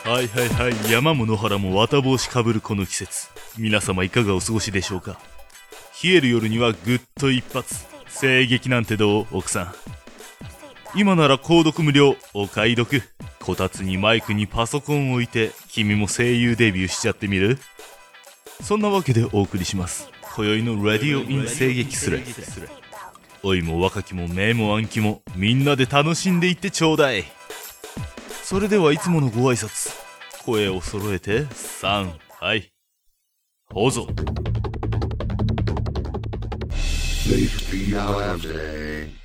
はいはいはい、山も野原も綿帽子かぶるこの季節、皆様いかがお過ごしでしょうか。冷える夜にはぐっと一発、声劇なんてどう奥さん。今なら購読無料、お買い得。こたつにマイクにパソコンを置いて、君も声優デビューしちゃってみる？そんなわけでお送りします、今宵のラディオイン声劇スレ。老いも若きも名も暗記もみんなで楽しんでいってちょうだい。それではいつものご挨拶、声を揃えて3、はい、どうぞ。 Please be our day.